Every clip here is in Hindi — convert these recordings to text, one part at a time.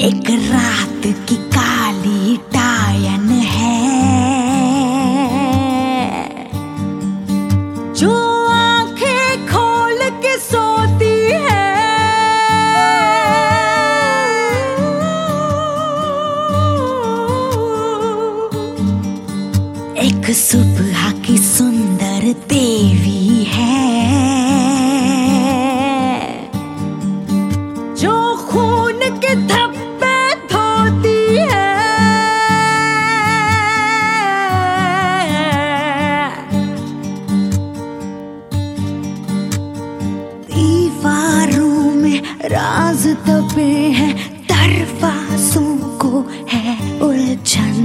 एक रात की काली टायन है जो आंखें खोल के सोती है। एक सुबह की सुंदर देवी है जो खून के धब्बे धोती है। दीवारों में राज दबे हैं, दरवाजों को है उलझन।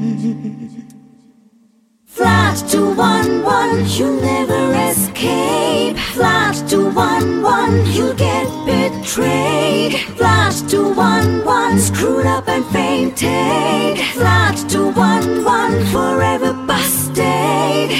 Flash to 1-1, you'll never escape. Flash to 1-1, you'll get betrayed. Flash to 1-1, screwed up and fainted. Flash to 1-1, forever busted.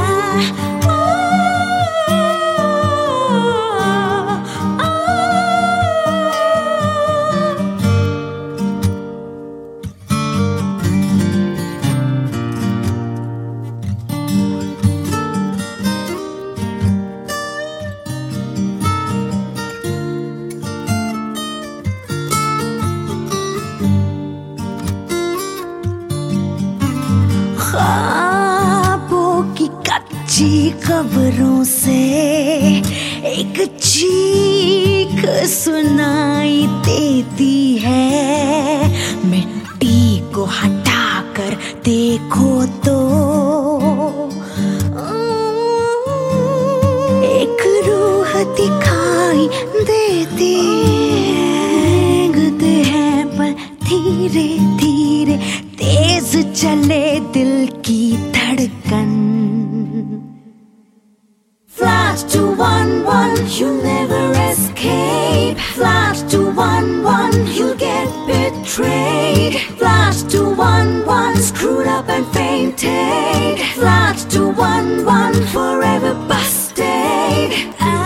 ख्वाबों की कच्ची खबरों से एक चीख सुनाई देती है। मिट्टी को हटाकर देखो तो एक रूह दिखाई देती है। गते हैं पर धीरे धीरे तेज चले दिल की धड़कन। Flash to 1-1, you'll never escape. Flash to 1-1, you'll get betrayed. Flash to 1-1, screwed up and fainted. Flash to 1-1, forever busted.